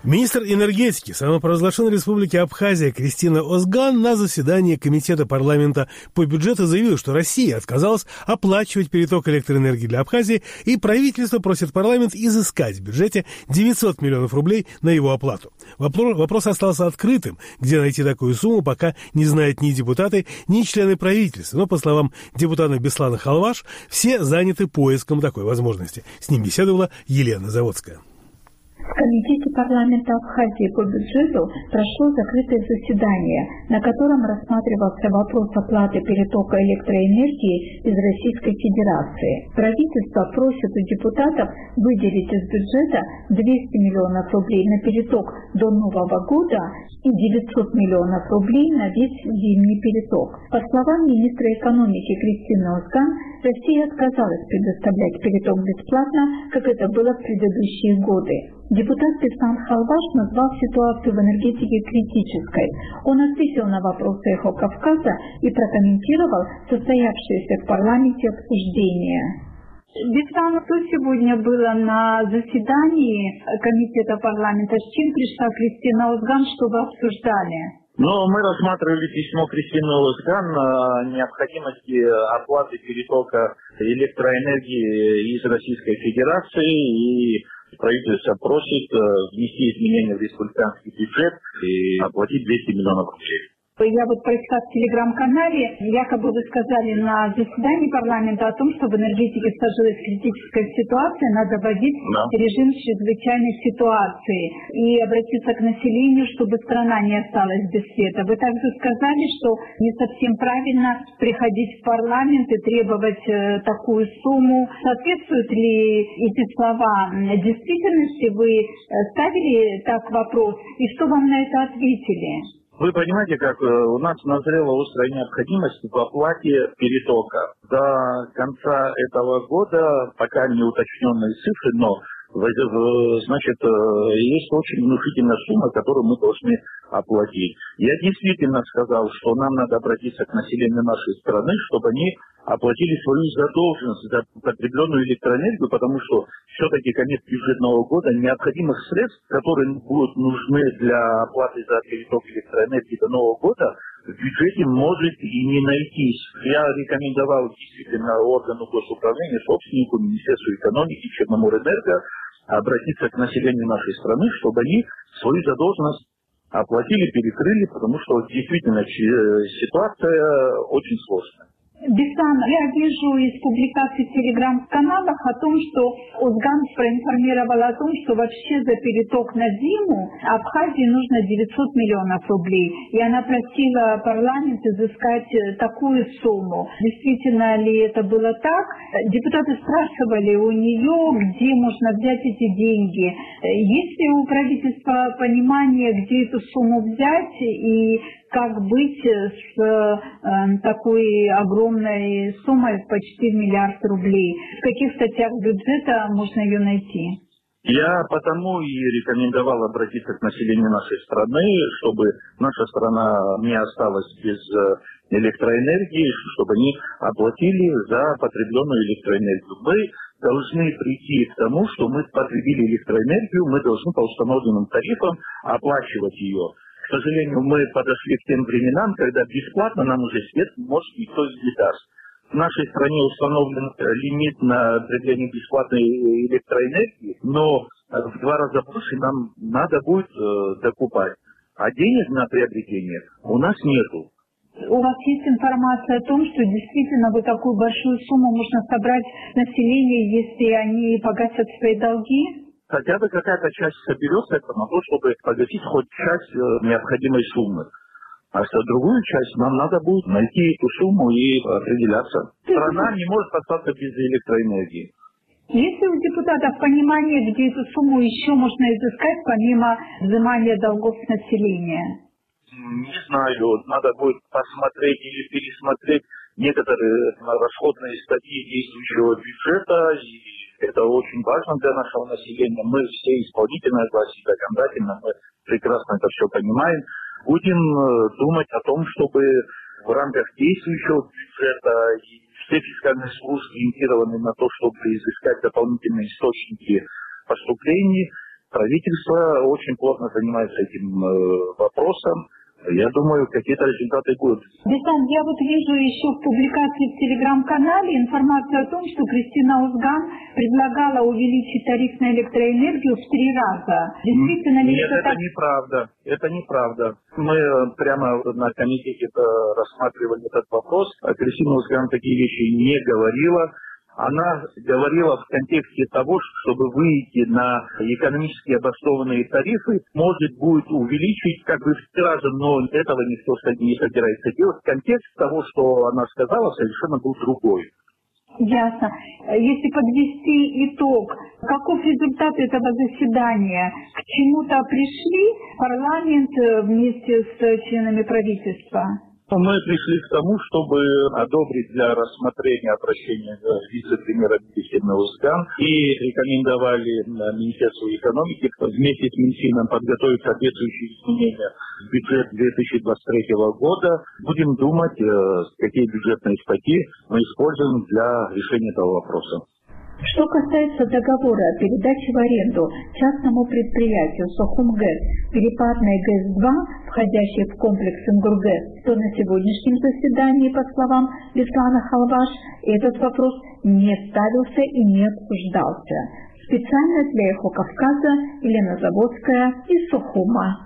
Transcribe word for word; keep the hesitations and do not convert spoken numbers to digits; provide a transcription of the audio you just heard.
Министр энергетики самопровозглашенной республики Абхазия Кристина Озган на заседании Комитета парламента по бюджету заявила, что Россия отказалась оплачивать переток электроэнергии для Абхазии, и правительство просит парламент изыскать в бюджете девятьсот миллионов рублей на его оплату. Вопрос остался открытым, где найти такую сумму, пока не знают ни депутаты, ни члены правительства. Но, по словам депутата Беслана Халваш, все заняты поиском такой возможности. С ним беседовала Елена Заводская. В Комитете парламента Абхазии по бюджету прошло закрытое заседание, на котором рассматривался вопрос оплаты перетока электроэнергии из Российской Федерации. Правительство просит у депутатов выделить из бюджета двести миллионов рублей на переток до Нового года и девятьсот миллионов рублей на весь зимний переток. По словам министра экономики Кристины Озган, Россия отказалась предоставлять переток бесплатно, как это было в предыдущие годы. Депутат Беслан Халваш назвал ситуацию в энергетике критической. Он ответил на вопросы «Эхо Кавказа» и прокомментировал состоявшееся в парламенте обсуждение. Беслан, что сегодня было на заседании Комитета парламента? С чем пришла Кристина Озган, что вы обсуждали? Ну, мы рассматривали письмо Кристины Озган о необходимости оплаты перетока электроэнергии из Российской Федерации, и правительство просит внести изменения в республиканский бюджет и оплатить двести миллионов рублей. Я вот прочитала в телеграм-канале, якобы вы сказали на заседании парламента о том, что в энергетике сложилась критическая ситуация, надо вводить да. режим чрезвычайной ситуации и обратиться к населению, чтобы страна не осталась без света. Вы также сказали, что не совсем правильно приходить в парламент и требовать э, такую сумму. Соответствуют ли эти слова действительности? Вы ставили так вопрос, и что вам на это ответили? Вы понимаете, как у нас назрела острая необходимость в оплате перетока. До конца этого года, пока не уточненные цифры, но значит, есть очень внушительная сумма, которую мы должны оплатить. Я действительно сказал, что нам надо обратиться к населению нашей страны, чтобы они оплатили свою задолженность за потребленную электроэнергию, потому что все-таки конец бюджетного года необходимых средств, которые будут нужны для оплаты за переток электроэнергии до Нового года, в бюджете может и не найтись. Я рекомендовал действительно органу госуправления, собственнику, Министерству экономики, Черноморэнерго обратиться к населению нашей страны, чтобы они свою задолженность оплатили, перекрыли, потому что действительно ситуация очень сложная. Беслан, я вижу из публикаций в телеграм-каналах о том, что Озган проинформировала о том, что вообще за переток на зиму Абхазии нужно девятьсот миллионов рублей. И она просила парламент изыскать такую сумму. Действительно ли это было так? Депутаты спрашивали у нее, где можно взять эти деньги. Есть ли у правительства понимание, где эту сумму взять и как быть с э, такой огромной суммой почти миллиард рублей? В каких статьях бюджета можно ее найти? Я потому и рекомендовал обратиться к населению нашей страны, чтобы наша страна не осталась без электроэнергии, чтобы они оплатили за потребленную электроэнергию. Мы должны прийти к тому, что мы потребили электроэнергию, мы должны по установленным тарифам оплачивать ее. К сожалению, мы подошли к тем временам, когда бесплатно нам уже свет может никто не даст. В нашей стране установлен лимит на потребление бесплатной электроэнергии, но в два раза больше нам надо будет э, докупать. А денег на приобретение у нас нету. У вас есть информация о том, что действительно вот такую большую сумму можно собрать население, если они погасят свои долги? Хотя бы какая-то часть соберется на то, чтобы погасить хоть часть э, необходимой суммы. А за другую часть нам надо будет найти эту сумму и определяться. Страна не может остаться без электроэнергии. Есть ли у депутатов понимание, где эту сумму еще можно изыскать, помимо взимания долгов с населения? Не знаю. Надо будет посмотреть или пересмотреть некоторые расходные статьи действующего бюджета. И это очень важно для нашего населения. Мы все исполнительная власть, законодательно, мы прекрасно это все понимаем. Будем думать о том, чтобы в рамках действующего бюджета и все фискальные службы ориентированы на то, чтобы изыскать дополнительные источники поступлений, Правительство очень плотно занимается этим вопросом. Я думаю, какие-то результаты будут. Беслан, я вот вижу еще в публикации в телеграм-канале информацию о том, что Кристина Озган предлагала увеличить тариф на электроэнергию в три раза. Действительно ли Нет, это это так? неправда. Это неправда. Мы прямо на комитете рассматривали этот вопрос. Кристина Озган такие вещи не говорила. Она говорила в контексте того, чтобы выйти на экономически обоснованные тарифы, может будет увеличить как бы в три раза, но этого никто не собирается делать. Контекст того, что она сказала, совершенно был другой. Ясно. Если подвести итог, каков результат этого заседания? К чему-то пришли парламент вместе с членами правительства? Мы пришли к тому, чтобы одобрить для рассмотрения обращения вице-премьера Кристины Озган и рекомендовали Министерству экономики вместе с Минфином подготовить соответствующие изменения в бюджет две тысячи двадцать третьего года. Будем думать, какие бюджетные статьи мы используем для решения этого вопроса. Что касается договора о передаче в аренду частному предприятию Сухумгэс перепадной ГЭС два, входящей в комплекс Ингургэс, то на сегодняшнем заседании, по словам Беслана Халваш, этот вопрос не ставился и не обсуждался. Специально для «Эхо Кавказа» Елена Заводская из Сухума.